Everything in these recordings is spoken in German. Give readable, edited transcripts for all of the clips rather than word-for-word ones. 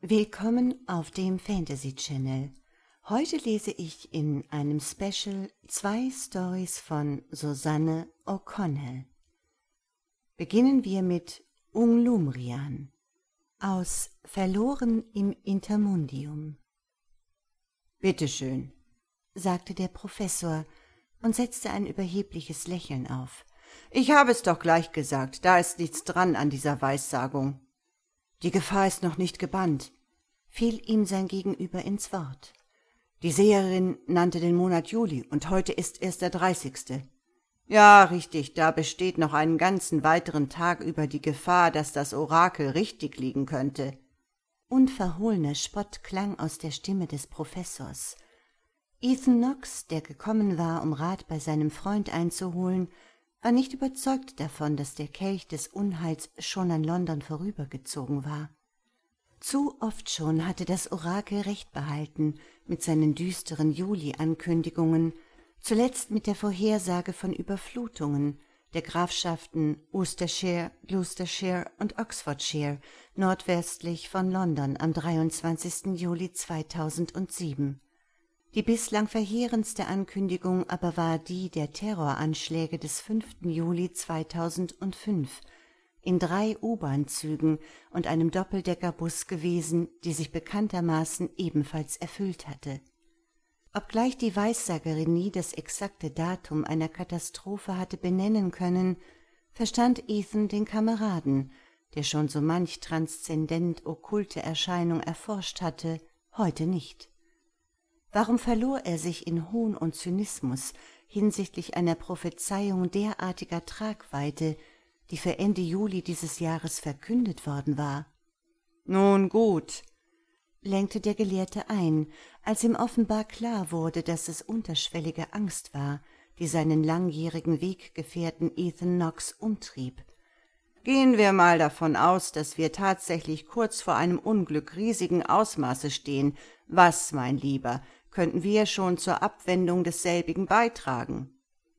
Willkommen auf dem Fantasy Channel. Heute lese ich in einem Special 2 Stories von Susanne O'Connell. Beginnen wir mit Unglumrian aus Verloren im Intermundium. »Bitteschön«, sagte der Professor und setzte ein überhebliches Lächeln auf. »Ich habe es doch gleich gesagt, da ist nichts dran an dieser Weissagung.« »Die Gefahr ist noch nicht gebannt«, fiel ihm sein Gegenüber ins Wort. »Die Seherin nannte den Monat Juli, und heute ist erst der 30. »Ja, richtig, da besteht noch einen ganzen weiteren Tag über die Gefahr, dass das Orakel richtig liegen könnte.« Unverhohlener Spott klang aus der Stimme des Professors. Ethan Knox, der gekommen war, um Rat bei seinem Freund einzuholen, war nicht überzeugt davon, dass der Kelch des Unheils schon an London vorübergezogen war. Zu oft schon hatte das Orakel recht behalten mit seinen düsteren Juli-Ankündigungen, zuletzt mit der Vorhersage von Überflutungen der Grafschaften Worcestershire, Gloucestershire und Oxfordshire nordwestlich von London am 23. Juli 2007. Die bislang verheerendste Ankündigung aber war die der Terroranschläge des 5. Juli 2005 in 3 U-Bahn-Zügen und einem Doppeldeckerbus gewesen, die sich bekanntermaßen ebenfalls erfüllt hatte. Obgleich die Weissagerin nie das exakte Datum einer Katastrophe hatte benennen können, verstand Ethan den Kameraden, der schon so manch transzendent okkulte Erscheinung erforscht hatte, heute nicht. Warum verlor er sich in Hohn und Zynismus hinsichtlich einer Prophezeiung derartiger Tragweite, die für Ende Juli dieses Jahres verkündet worden war? »Nun gut«, lenkte der Gelehrte ein, als ihm offenbar klar wurde, dass es unterschwellige Angst war, die seinen langjährigen Weggefährten Ethan Knox umtrieb. »Gehen wir mal davon aus, dass wir tatsächlich kurz vor einem Unglück riesigen Ausmaßes stehen. Was, mein Lieber, könnten wir schon zur Abwendung desselbigen beitragen?«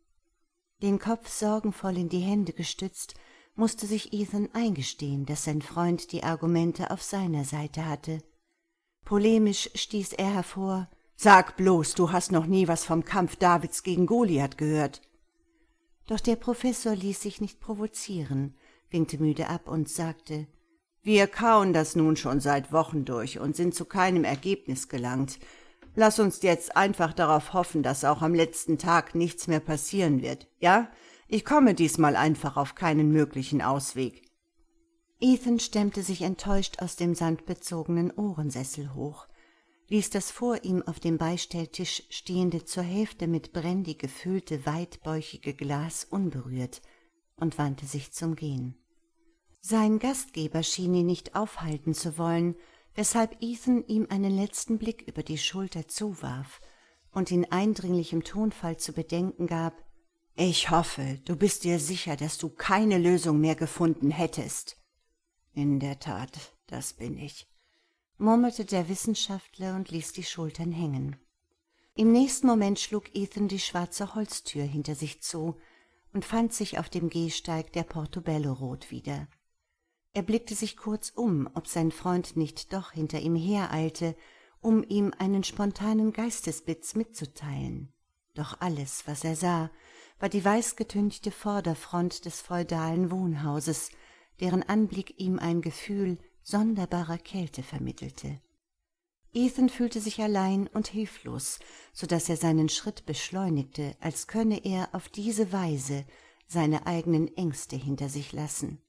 Den Kopf sorgenvoll in die Hände gestützt, musste sich Ethan eingestehen, dass sein Freund die Argumente auf seiner Seite hatte. Polemisch stieß er hervor: »Sag bloß, du hast noch nie was vom Kampf Davids gegen Goliath gehört.« Doch der Professor ließ sich nicht provozieren, winkte müde ab und sagte: »Wir kauen das nun schon seit Wochen durch und sind zu keinem Ergebnis gelangt. Lass uns jetzt einfach darauf hoffen, dass auch am letzten Tag nichts mehr passieren wird, ja? Ich komme diesmal einfach auf keinen möglichen Ausweg.« Ethan stemmte sich enttäuscht aus dem sandbezogenen Ohrensessel hoch, ließ das vor ihm auf dem Beistelltisch stehende, zur Hälfte mit Brandy gefüllte, weitbäuchige Glas unberührt und wandte sich zum Gehen. Sein Gastgeber schien ihn nicht aufhalten zu wollen, weshalb Ethan ihm einen letzten Blick über die Schulter zuwarf und in eindringlichem Tonfall zu bedenken gab: »Ich hoffe, du bist dir sicher, dass du keine Lösung mehr gefunden hättest.« »In der Tat, das bin ich«, murmelte der Wissenschaftler und ließ die Schultern hängen. Im nächsten Moment schlug Ethan die schwarze Holztür hinter sich zu und fand sich auf dem Gehsteig der Portobello Road wieder. Er blickte sich kurz um, ob sein Freund nicht doch hinter ihm hereilte, um ihm einen spontanen Geistesblitz mitzuteilen. Doch alles, was er sah, war die weißgetünchte Vorderfront des feudalen Wohnhauses, deren Anblick ihm ein Gefühl sonderbarer Kälte vermittelte. Ethan fühlte sich allein und hilflos, so daß er seinen Schritt beschleunigte, als könne er auf diese Weise seine eigenen Ängste hinter sich lassen.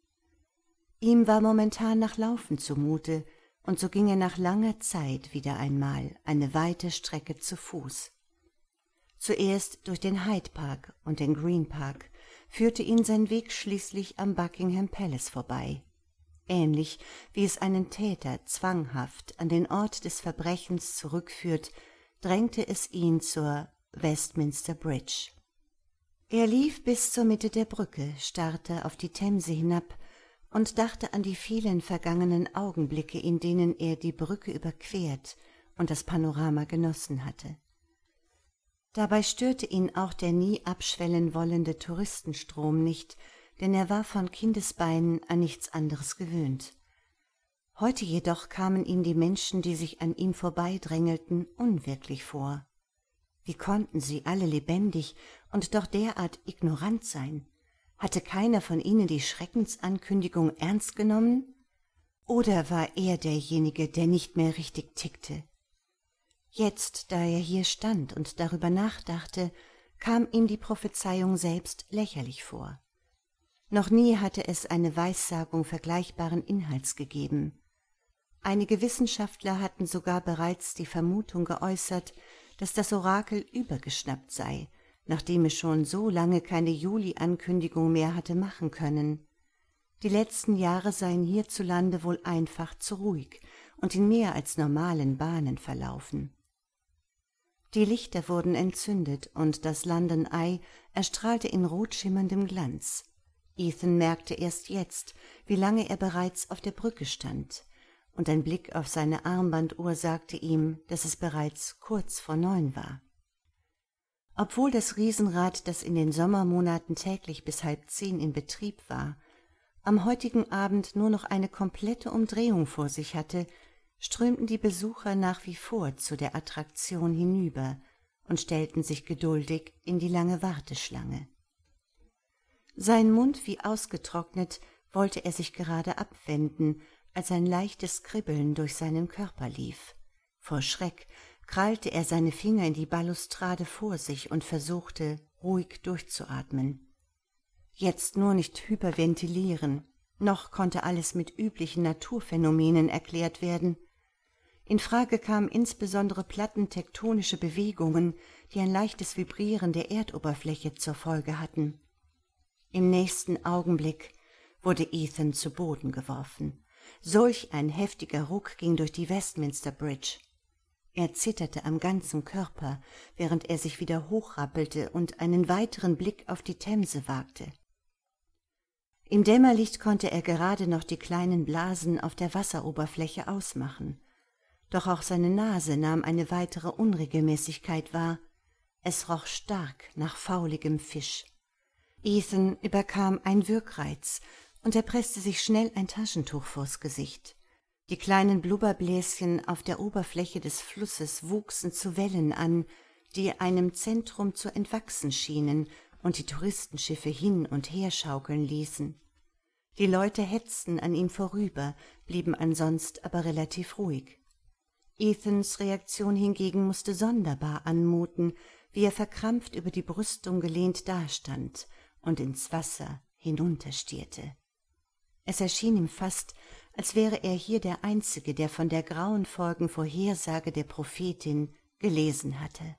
Ihm war momentan nach Laufen zumute, und so ging er nach langer Zeit wieder einmal eine weite Strecke zu Fuß. Zuerst durch den Hyde Park und den Green Park führte ihn sein Weg schließlich am Buckingham Palace vorbei. Ähnlich wie es einen Täter zwanghaft an den Ort des Verbrechens zurückführt, drängte es ihn zur Westminster Bridge. Er lief bis zur Mitte der Brücke, starrte auf die Themse hinab und dachte an die vielen vergangenen Augenblicke, in denen er die Brücke überquert und das Panorama genossen hatte. Dabei störte ihn auch der nie abschwellen wollende Touristenstrom nicht, denn er war von Kindesbeinen an nichts anderes gewöhnt. Heute jedoch kamen ihm die Menschen, die sich an ihm vorbeidrängelten, unwirklich vor. Wie konnten sie alle lebendig und doch derart ignorant sein? Hatte keiner von ihnen die Schreckensankündigung ernst genommen? Oder war er derjenige, der nicht mehr richtig tickte? Jetzt, da er hier stand und darüber nachdachte, kam ihm die Prophezeiung selbst lächerlich vor. Noch nie hatte es eine Weissagung vergleichbaren Inhalts gegeben. Einige Wissenschaftler hatten sogar bereits die Vermutung geäußert, dass das Orakel übergeschnappt sei, nachdem es schon so lange keine Juli-Ankündigung mehr hatte machen können. Die letzten Jahre seien hierzulande wohl einfach zu ruhig und in mehr als normalen Bahnen verlaufen. Die Lichter wurden entzündet und das London Eye erstrahlte in rotschimmerndem Glanz. Ethan merkte erst jetzt, wie lange er bereits auf der Brücke stand, und ein Blick auf seine Armbanduhr sagte ihm, dass es bereits kurz vor 9 war. Obwohl das Riesenrad, das in den Sommermonaten täglich bis 9:30 in Betrieb war, am heutigen Abend nur noch eine komplette Umdrehung vor sich hatte, strömten die Besucher nach wie vor zu der Attraktion hinüber und stellten sich geduldig in die lange Warteschlange. Sein Mund wie ausgetrocknet, wollte er sich gerade abwenden, als ein leichtes Kribbeln durch seinen Körper lief. Vor Schreck krallte er seine Finger in die Balustrade vor sich und versuchte, ruhig durchzuatmen. Jetzt nur nicht hyperventilieren, noch konnte alles mit üblichen Naturphänomenen erklärt werden. In Frage kamen insbesondere plattentektonische Bewegungen, die ein leichtes Vibrieren der Erdoberfläche zur Folge hatten. Im nächsten Augenblick wurde Ethan zu Boden geworfen. Solch ein heftiger Ruck ging durch die Westminster Bridge. Er zitterte am ganzen Körper, während er sich wieder hochrappelte und einen weiteren Blick auf die Themse wagte. Im Dämmerlicht konnte er gerade noch die kleinen Blasen auf der Wasseroberfläche ausmachen. Doch auch seine Nase nahm eine weitere Unregelmäßigkeit wahr. Es roch stark nach fauligem Fisch. Ethan überkam ein Würgreiz, und er presste sich schnell ein Taschentuch vors Gesicht. Die kleinen Blubberbläschen auf der Oberfläche des Flusses wuchsen zu Wellen an, die einem Zentrum zu entwachsen schienen und die Touristenschiffe hin und her schaukeln ließen. Die Leute hetzten an ihm vorüber, blieben ansonsten aber relativ ruhig. Ethans Reaktion hingegen musste sonderbar anmuten, wie er verkrampft über die Brüstung gelehnt dastand und ins Wasser hinunterstierte. Es erschien ihm fast, als wäre er hier der Einzige, der von der grauenvollen Vorhersage der Prophetin gelesen hatte.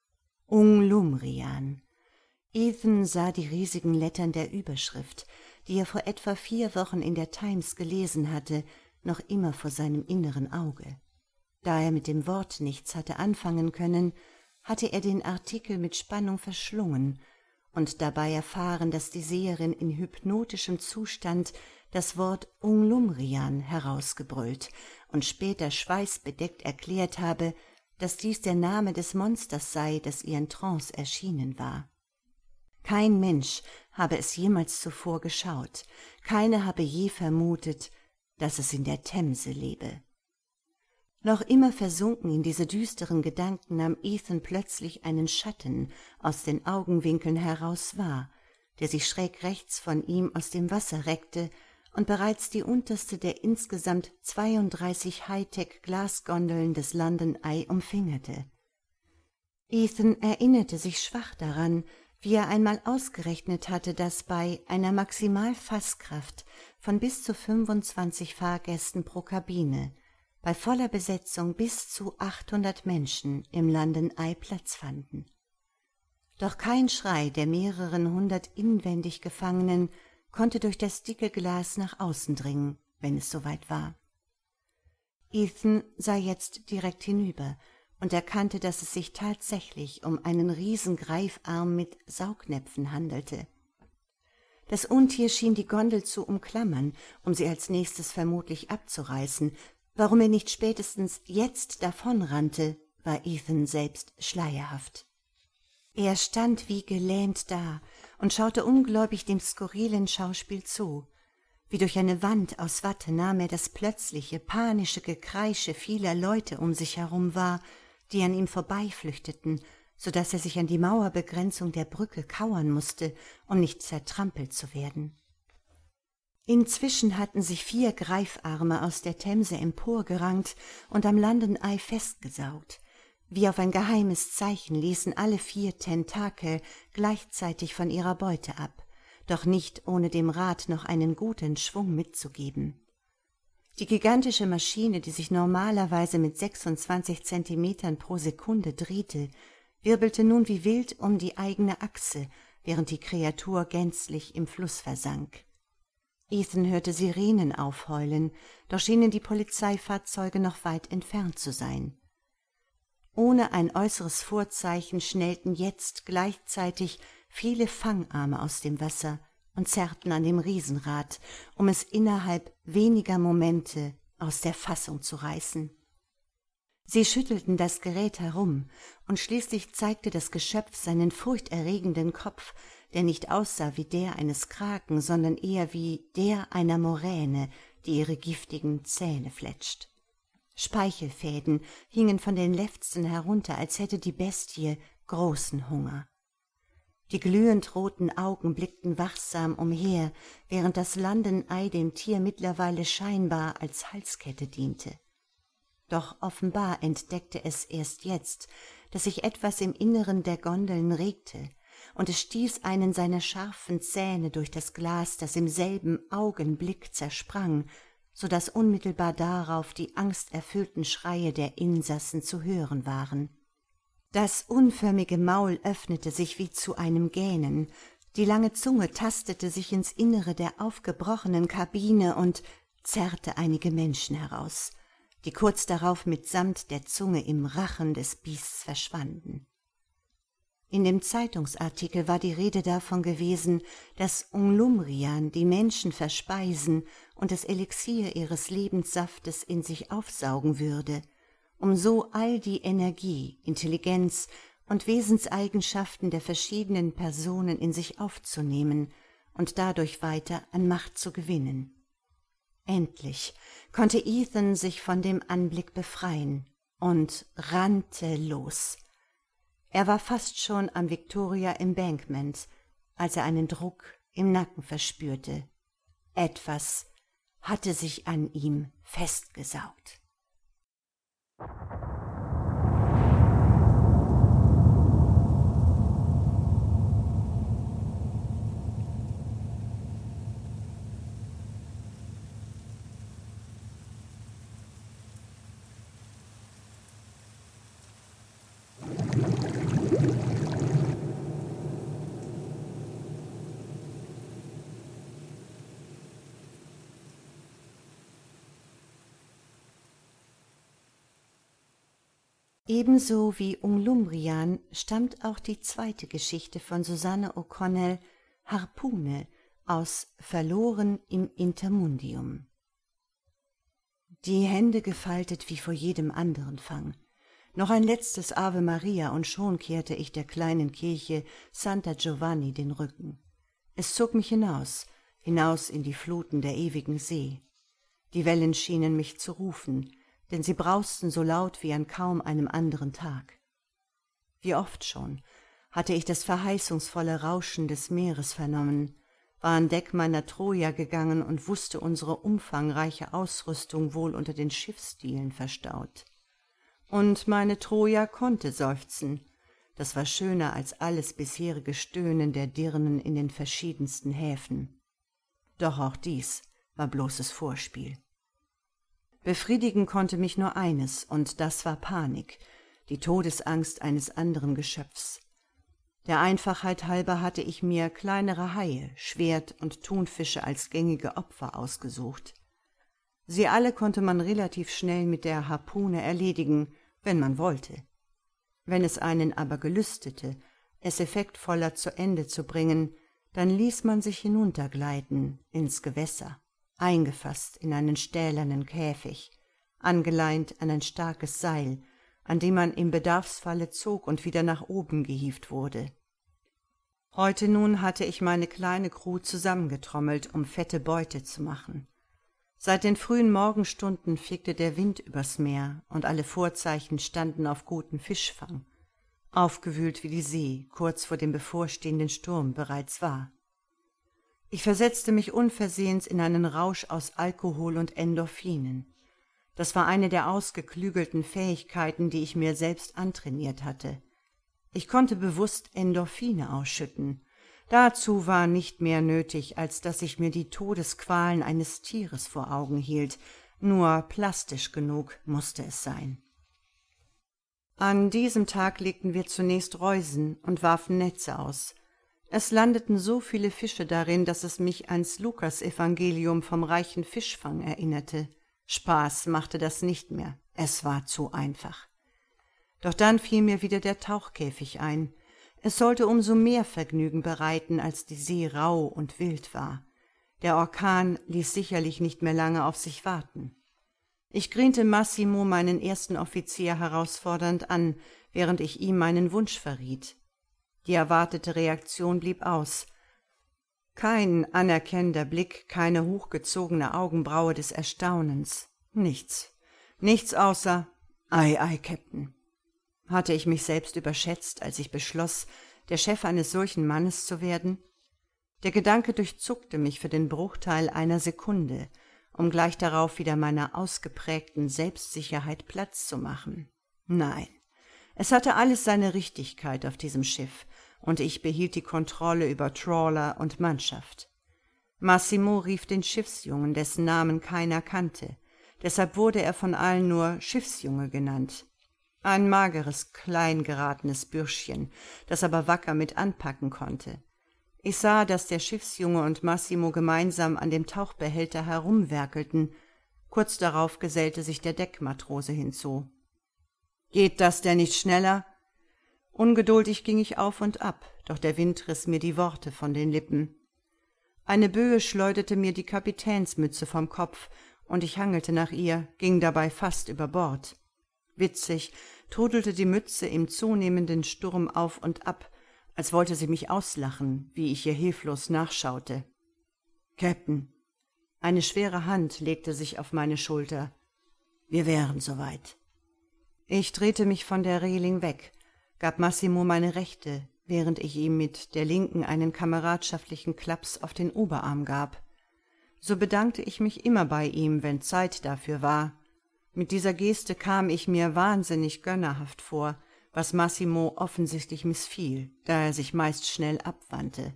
Unglumrian. Ethan sah die riesigen Lettern der Überschrift, die er vor etwa 4 Wochen in der Times gelesen hatte, noch immer vor seinem inneren Auge. Da er mit dem Wort nichts hatte anfangen können, hatte er den Artikel mit Spannung verschlungen und dabei erfahren, dass die Seherin in hypnotischem Zustand das Wort Unglumrian herausgebrüllt und später schweißbedeckt erklärt habe, dass dies der Name des Monsters sei, das ihr in Trance erschienen war. Kein Mensch habe es jemals zuvor geschaut, keiner habe je vermutet, dass es in der Themse lebe. Noch immer versunken in diese düsteren Gedanken nahm Ethan plötzlich einen Schatten aus den Augenwinkeln heraus wahr, der sich schräg rechts von ihm aus dem Wasser reckte und bereits die unterste der insgesamt 32 Hightech-Glasgondeln des London Eye umfingerte. Ethan erinnerte sich schwach daran, wie er einmal ausgerechnet hatte, dass bei einer Maximalfasskraft von bis zu 25 Fahrgästen pro Kabine bei voller Besetzung bis zu 800 Menschen im London Eye Platz fanden. Doch kein Schrei der mehreren 100 inwendig Gefangenen konnte durch das dicke Glas nach außen dringen, wenn es soweit war. Ethan sah jetzt direkt hinüber und erkannte, dass es sich tatsächlich um einen Riesengreifarm mit Saugnäpfen handelte. Das Untier schien die Gondel zu umklammern, um sie als nächstes vermutlich abzureißen. Warum er nicht spätestens jetzt davonrannte, war Ethan selbst schleierhaft. Er stand wie gelähmt da und schaute ungläubig dem skurrilen Schauspiel zu. Wie durch eine Wand aus Watte nahm er das plötzliche, panische Gekreische vieler Leute um sich herum wahr, die an ihm vorbeiflüchteten, so daß er sich an die Mauerbegrenzung der Brücke kauern mußte, um nicht zertrampelt zu werden. Inzwischen hatten sich 4 Greifarme aus der Themse emporgerankt und am Landenei festgesaugt. Wie auf ein geheimes Zeichen ließen alle 4 Tentakel gleichzeitig von ihrer Beute ab, doch nicht ohne dem Rad noch einen guten Schwung mitzugeben. Die gigantische Maschine, die sich normalerweise mit 26 Zentimetern pro Sekunde drehte, wirbelte nun wie wild um die eigene Achse, während die Kreatur gänzlich im Fluss versank. Ethan hörte Sirenen aufheulen, doch schienen die Polizeifahrzeuge noch weit entfernt zu sein. Ohne ein äußeres Vorzeichen schnellten jetzt gleichzeitig viele Fangarme aus dem Wasser und zerrten an dem Riesenrad, um es innerhalb weniger Momente aus der Fassung zu reißen. Sie schüttelten das Gerät herum, und schließlich zeigte das Geschöpf seinen furchterregenden Kopf, der nicht aussah wie der eines Kraken, sondern eher wie der einer Moräne, die ihre giftigen Zähne fletscht. Speichelfäden hingen von den Lefzen herunter, als hätte die Bestie großen Hunger. Die glühend roten Augen blickten wachsam umher, während das Landenei dem Tier mittlerweile scheinbar als Halskette diente. Doch offenbar entdeckte es erst jetzt, dass sich etwas im Inneren der Gondeln regte, und es stieß einen seiner scharfen Zähne durch das Glas, das im selben Augenblick zersprang, so daß unmittelbar darauf die angsterfüllten Schreie der Insassen zu hören waren. Das unförmige Maul öffnete sich wie zu einem Gähnen, die lange Zunge tastete sich ins Innere der aufgebrochenen Kabine und zerrte einige Menschen heraus, die kurz darauf mitsamt der Zunge im Rachen des Biests verschwanden. In dem Zeitungsartikel war die Rede davon gewesen, dass Unglumrian die Menschen verspeisen und das Elixier ihres Lebenssaftes in sich aufsaugen würde, um so all die Energie, Intelligenz und Wesenseigenschaften der verschiedenen Personen in sich aufzunehmen und dadurch weiter an Macht zu gewinnen. Endlich konnte Ethan sich von dem Anblick befreien und rannte los. Er war fast schon am Victoria Embankment, als er einen Druck im Nacken verspürte. Etwas hatte sich an ihm festgesaugt. Ebenso wie Unglumrian stammt auch die zweite Geschichte von Susanne O'Connell, Harpune, aus Verloren im Intermundium. Die Hände gefaltet wie vor jedem anderen Fang. Noch ein letztes Ave Maria und schon kehrte ich der kleinen Kirche Santa Giovanni den Rücken. Es zog mich hinaus in die Fluten der ewigen See. Die Wellen schienen mich zu rufen, denn sie brausten so laut wie an kaum einem anderen Tag. Wie oft schon hatte ich das verheißungsvolle Rauschen des Meeres vernommen, war an Deck meiner Troja gegangen und wusste unsere umfangreiche Ausrüstung wohl unter den Schiffsdielen verstaut. Und meine Troja konnte seufzen, das war schöner als alles bisherige Stöhnen der Dirnen in den verschiedensten Häfen. Doch auch dies war bloßes Vorspiel. Befriedigen konnte mich nur eines, und das war Panik, die Todesangst eines anderen Geschöpfs. Der Einfachheit halber hatte ich mir kleinere Haie, Schwert und Thunfische als gängige Opfer ausgesucht. Sie alle konnte man relativ schnell mit der Harpune erledigen, wenn man wollte. Wenn es einen aber gelüstete, es effektvoller zu Ende zu bringen, dann ließ man sich hinuntergleiten ins Gewässer, eingefasst in einen stählernen Käfig, angeleint an ein starkes Seil, an dem man im Bedarfsfalle zog und wieder nach oben gehievt wurde. Heute nun hatte ich meine kleine Crew zusammengetrommelt, um fette Beute zu machen. Seit den frühen Morgenstunden fegte der Wind übers Meer, und alle Vorzeichen standen auf guten Fischfang, aufgewühlt wie die See kurz vor dem bevorstehenden Sturm bereits war. Ich versetzte mich unversehens in einen Rausch aus Alkohol und Endorphinen. Das war eine der ausgeklügelten Fähigkeiten, die ich mir selbst antrainiert hatte. Ich konnte bewusst Endorphine ausschütten. Dazu war nicht mehr nötig, als dass ich mir die Todesqualen eines Tieres vor Augen hielt, nur plastisch genug musste es sein. An diesem Tag legten wir zunächst Reusen und warfen Netze aus. Es landeten so viele Fische darin, dass es mich ans Lukasevangelium vom reichen Fischfang erinnerte. Spaß machte das nicht mehr, es war zu einfach. Doch dann fiel mir wieder der Tauchkäfig ein. Es sollte umso mehr Vergnügen bereiten, als die See rau und wild war. Der Orkan ließ sicherlich nicht mehr lange auf sich warten. Ich grinste Massimo, meinen ersten Offizier, herausfordernd an, während ich ihm meinen Wunsch verriet. Die erwartete Reaktion blieb aus. Kein anerkennender Blick, keine hochgezogene Augenbraue des Erstaunens. Nichts. Nichts außer »Ei, ei, Captain«. Hatte ich mich selbst überschätzt, als ich beschloss, der Chef eines solchen Mannes zu werden? Der Gedanke durchzuckte mich für den Bruchteil einer Sekunde, um gleich darauf wieder meiner ausgeprägten Selbstsicherheit Platz zu machen. Nein, es hatte alles seine Richtigkeit auf diesem Schiff, und ich behielt die Kontrolle über Trawler und Mannschaft. Massimo rief den Schiffsjungen, dessen Namen keiner kannte, deshalb wurde er von allen nur Schiffsjunge genannt. Ein mageres, klein geratenes Bürschchen, das aber wacker mit anpacken konnte. Ich sah, dass der Schiffsjunge und Massimo gemeinsam an dem Tauchbehälter herumwerkelten. Kurz darauf gesellte sich der Deckmatrose hinzu. »Geht das denn nicht schneller?« Ungeduldig ging ich auf und ab, doch der Wind riss mir die Worte von den Lippen. Eine Böe schleuderte mir die Kapitänsmütze vom Kopf, und ich hangelte nach ihr, ging dabei fast über Bord. Witzig trudelte die Mütze im zunehmenden Sturm auf und ab, als wollte sie mich auslachen, wie ich ihr hilflos nachschaute. »Captain«, eine schwere Hand legte sich auf meine Schulter. »Wir wären soweit.« Ich drehte mich von der Reling weg, gab Massimo meine rechte, während ich ihm mit der linken einen kameradschaftlichen Klaps auf den Oberarm gab. So bedankte ich mich immer bei ihm, wenn Zeit dafür war. Mit dieser Geste kam ich mir wahnsinnig gönnerhaft vor, was Massimo offensichtlich missfiel, da er sich meist schnell abwandte.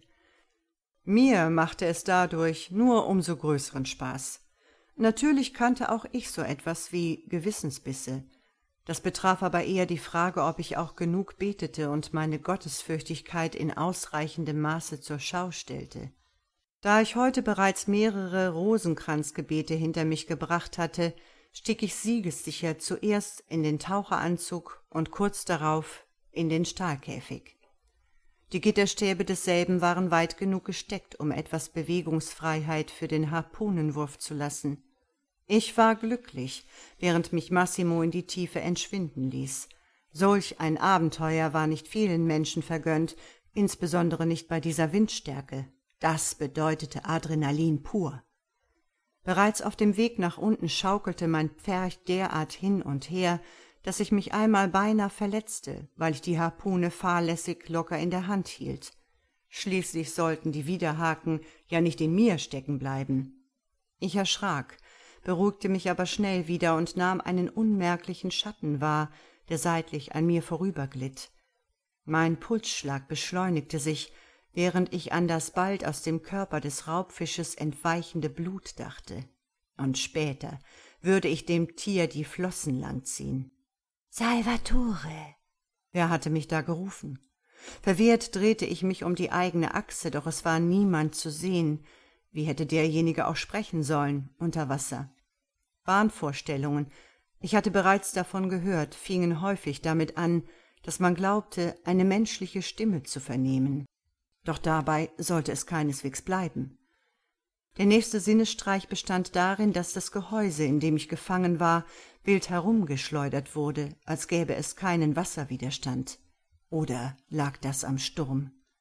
Mir machte es dadurch nur umso größeren Spaß. Natürlich kannte auch ich so etwas wie Gewissensbisse. Das betraf aber eher die Frage, ob ich auch genug betete und meine Gottesfürchtigkeit in ausreichendem Maße zur Schau stellte. Da ich heute bereits mehrere Rosenkranzgebete hinter mich gebracht hatte, stieg ich siegessicher zuerst in den Taucheranzug und kurz darauf in den Stahlkäfig. Die Gitterstäbe desselben waren weit genug gesteckt, um etwas Bewegungsfreiheit für den Harpunenwurf zu lassen. Ich war glücklich, während mich Massimo in die Tiefe entschwinden ließ. Solch ein Abenteuer war nicht vielen Menschen vergönnt, insbesondere nicht bei dieser Windstärke. Das bedeutete Adrenalin pur. Bereits auf dem Weg nach unten schaukelte mein Pferch derart hin und her, dass ich mich einmal beinahe verletzte, weil ich die Harpune fahrlässig locker in der Hand hielt. Schließlich sollten die Widerhaken ja nicht in mir stecken bleiben. Ich erschrak, beruhigte mich aber schnell wieder und nahm einen unmerklichen Schatten wahr, der seitlich an mir vorüberglitt. Mein Pulsschlag beschleunigte sich, während ich an das bald aus dem Körper des Raubfisches entweichende Blut dachte. Und später würde ich dem Tier die Flossen langziehen. »Salvatore!« Wer hatte mich da gerufen? Verwirrt drehte ich mich um die eigene Achse, doch es war niemand zu sehen. Wie hätte derjenige auch sprechen sollen, unter Wasser? Wahnvorstellungen, ich hatte bereits davon gehört, fingen häufig damit an, dass man glaubte, eine menschliche Stimme zu vernehmen. Doch dabei sollte es keineswegs bleiben. Der nächste Sinnesstreich bestand darin, dass das Gehäuse, in dem ich gefangen war, wild herumgeschleudert wurde, als gäbe es keinen Wasserwiderstand. Oder lag das am Sturm?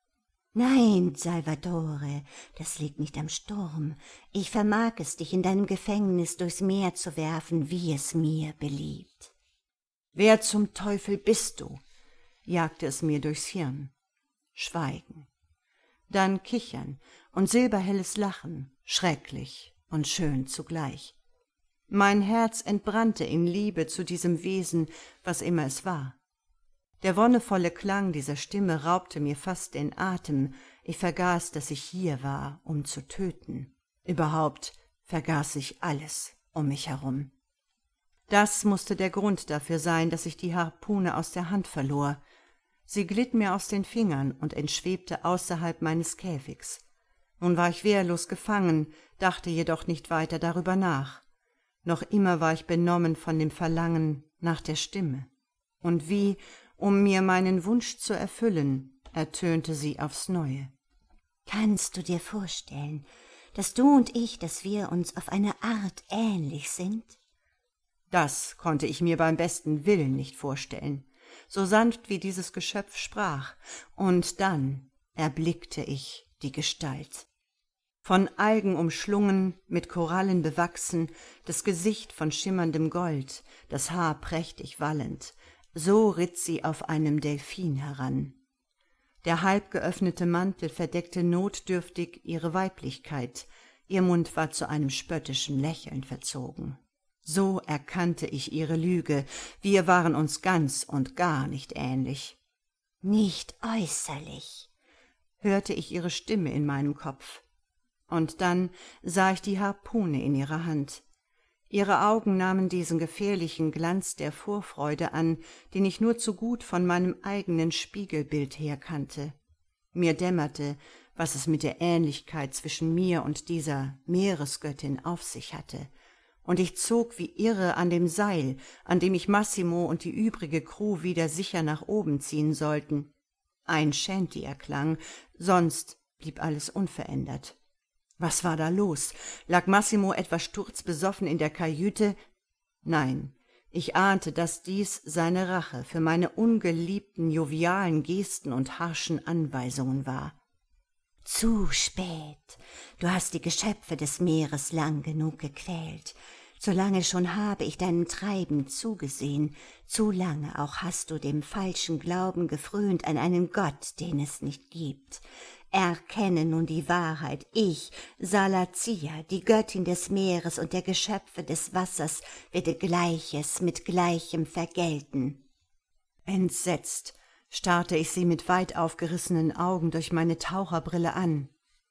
Nein, Salvatore, das liegt nicht am Sturm. Ich vermag es, dich in deinem Gefängnis durchs Meer zu werfen, wie es mir beliebt. »Wer zum Teufel bist du?« jagte es mir durchs Hirn. Schweigen. Dann Kichern und silberhelles Lachen, schrecklich und schön zugleich. Mein Herz entbrannte in Liebe zu diesem Wesen, was immer es war. Der wonnevolle Klang dieser Stimme raubte mir fast den Atem. Ich vergaß, dass ich hier war, um zu töten. Überhaupt vergaß ich alles um mich herum. Das musste der Grund dafür sein, dass ich die Harpune aus der Hand verlor. Sie glitt mir aus den Fingern und entschwebte außerhalb meines Käfigs. Nun war ich wehrlos gefangen, dachte jedoch nicht weiter darüber nach. Noch immer war ich benommen von dem Verlangen nach der Stimme. Und wie, um mir meinen Wunsch zu erfüllen, ertönte sie aufs Neue. Kannst du dir vorstellen, dass du und ich, dass wir uns auf eine Art ähnlich sind? Das konnte ich mir beim besten Willen nicht vorstellen, so sanft wie dieses Geschöpf sprach, und dann erblickte ich die Gestalt. Von Algen umschlungen, mit Korallen bewachsen, das Gesicht von schimmerndem Gold, das Haar prächtig wallend, so ritt sie auf einem Delphin heran. Der halb geöffnete Mantel verdeckte notdürftig ihre Weiblichkeit, ihr Mund war zu einem spöttischen Lächeln verzogen. So erkannte ich ihre Lüge, wir waren uns ganz und gar nicht ähnlich. »Nicht äußerlich«, hörte ich ihre Stimme in meinem Kopf. Und dann sah ich die Harpune in ihrer Hand. Ihre Augen nahmen diesen gefährlichen Glanz der Vorfreude an, den ich nur zu gut von meinem eigenen Spiegelbild her kannte. Mir dämmerte, was es mit der Ähnlichkeit zwischen mir und dieser Meeresgöttin auf sich hatte, und ich zog wie irre an dem Seil, an dem ich Massimo und die übrige Crew wieder sicher nach oben ziehen sollten. Ein Shanty erklang, sonst blieb alles unverändert. Was war da los? Lag Massimo etwa sturzbesoffen in der Kajüte? Nein, ich ahnte, dass dies seine Rache für meine ungeliebten jovialen Gesten und harschen Anweisungen war. »Zu spät. Du hast die Geschöpfe des Meeres lang genug gequält. So lange schon habe ich deinem Treiben zugesehen. Zu lange auch hast du dem falschen Glauben gefrönt an einen Gott, den es nicht gibt. Erkenne nun die Wahrheit. Ich, Salazia, die Göttin des Meeres und der Geschöpfe des Wassers, werde Gleiches mit Gleichem vergelten.« Entsetzt starrte ich sie mit weit aufgerissenen Augen durch meine Taucherbrille an.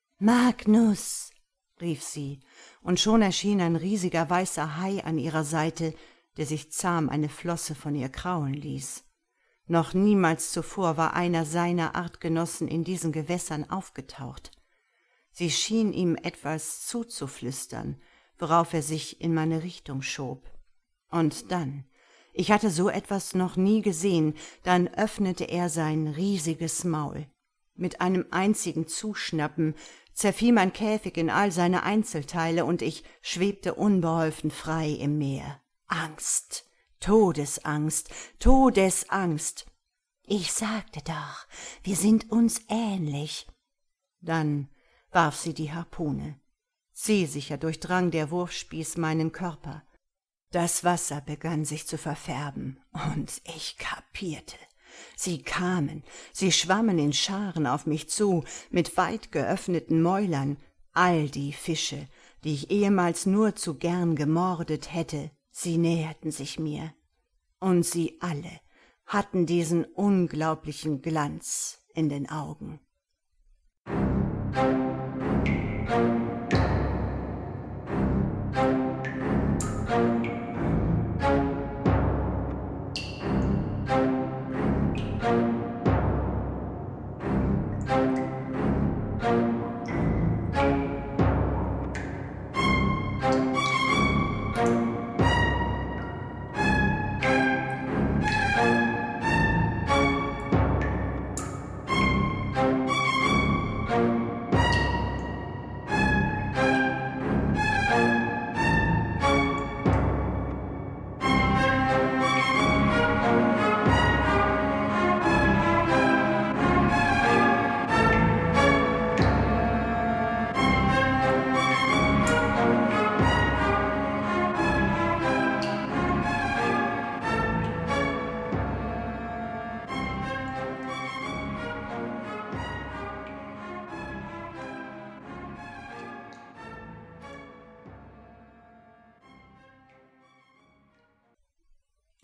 »Magnus«, rief sie, und schon erschien ein riesiger weißer Hai an ihrer Seite, der sich zahm eine Flosse von ihr kraulen ließ. Noch niemals zuvor war einer seiner Artgenossen in diesen Gewässern aufgetaucht. Sie schien ihm etwas zuzuflüstern, worauf er sich in meine Richtung schob. Und dann, ich hatte so etwas noch nie gesehen, dann öffnete er sein riesiges Maul. Mit einem einzigen Zuschnappen zerfiel mein Käfig in all seine Einzelteile und ich schwebte unbeholfen frei im Meer. Angst, Todesangst, Todesangst. »Ich sagte doch, wir sind uns ähnlich.« Dann warf sie die Harpune. Zielsicher durchdrang der Wurfspieß meinen Körper. Das Wasser begann sich zu verfärben, und ich kapierte. Sie kamen, sie schwammen in Scharen auf mich zu, mit weit geöffneten Mäulern, all die Fische, die ich ehemals nur zu gern gemordet hätte, sie näherten sich mir. Und sie alle hatten diesen unglaublichen Glanz in den Augen.